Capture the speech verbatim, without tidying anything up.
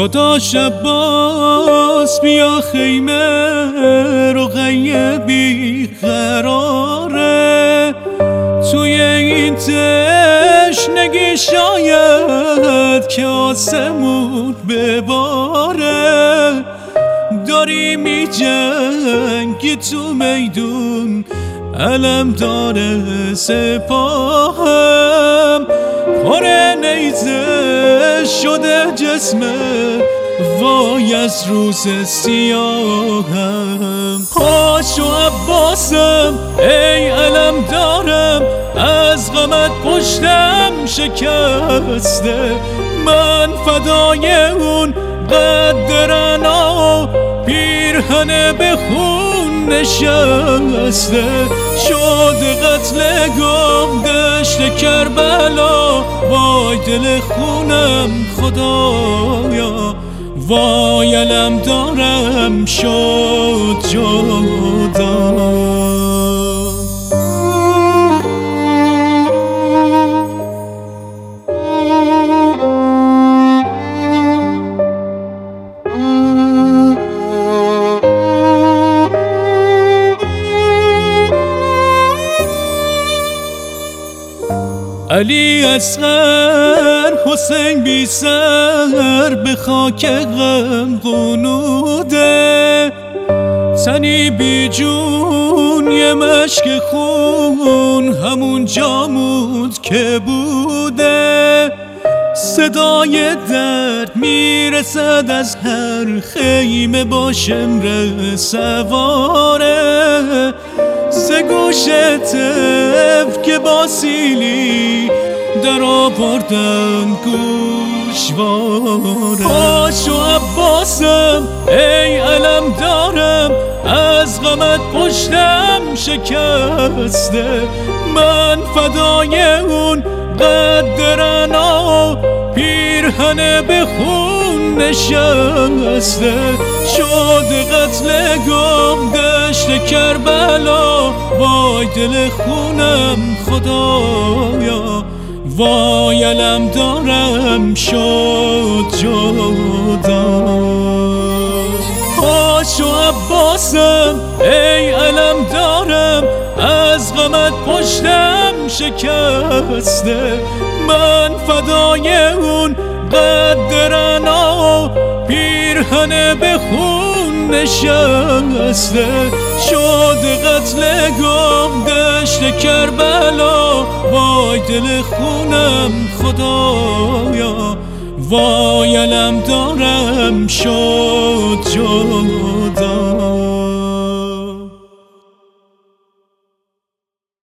داداش عباس بیا خیمه رقیه بی قراره، توی این تشنگی شاید که آسمون بباره. داری می جنگی تو میدون، علم داره سپاهم، پره نیزه شده جسمه وای از روز سیاهم. پاشو عباسم ای علم دارم، از غمت پشتم شکسته، من فدای اون قدرنا پیرهن به خون نشسته. شد قتل گم دشت کربلا، وای دل خونم خدایا، وای علم دارم شد جدا. علی اصغر حسین بی سر به خاک غم غنوده، تنی بی جون یه مشک خون همون جامود که بوده. صدای درد میرسد از هر خیمه با شمر سواره، ز گوش طفل که با سیلی در آوردن گوشواره. پاشو عباسم ای علم دارم، از غمت پشتم شکسته، من فدای اون قدرنا پیرهن به خون نشسته. شد قتل گم دشت کربلا، وای دل خونم خدایا، وای علم دارم شد جدا. پاشو عباسم ای علم دارم، از غمت پشتم شکسته، من فدای اون قدرنا پیرهن به خون نشسته. شد قتل گم دشت کربلا، وای دل خونم خدایا، وای علم دارم شد جدا.